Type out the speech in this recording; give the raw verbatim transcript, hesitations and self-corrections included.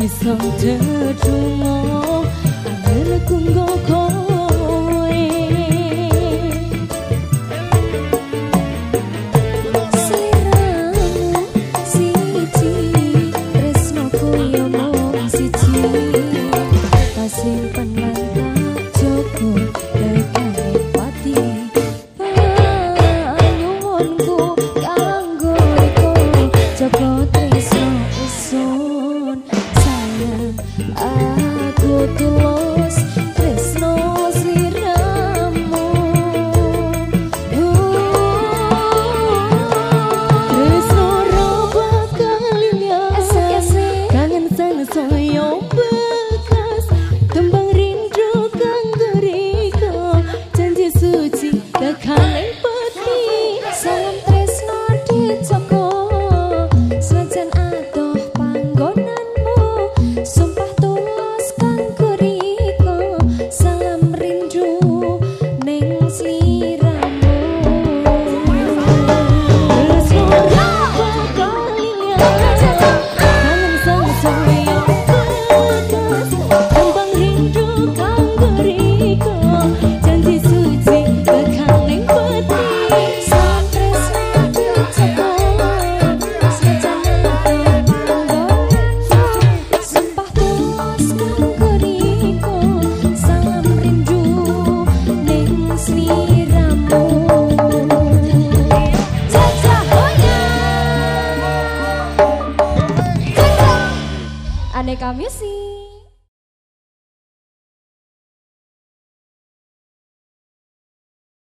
song terjungo angel kunggo kowe seliramu siji tresno koyo mung siji pasing penanta joko tekane pati panyuwunku kanggo iko joko tresno usun aku tulus tresno sliramu tresno roba kalinya kangen sana soyo bekas tembang rindu kanggo riko janji suci kekaleng peti salam tresno di joko senajan adoh panggonanmu sumpah tulus kanggo riko salam rindu ning sliramu tresno roba kalinya kangen sang soyo bekas tembang rindu kanggo riko janji suci kekaleng peti salam tresno di joko senajan adoh panggonanmu sumpah tulus kanggo riko salam rindu ning sliramu jajah hoya aneka music.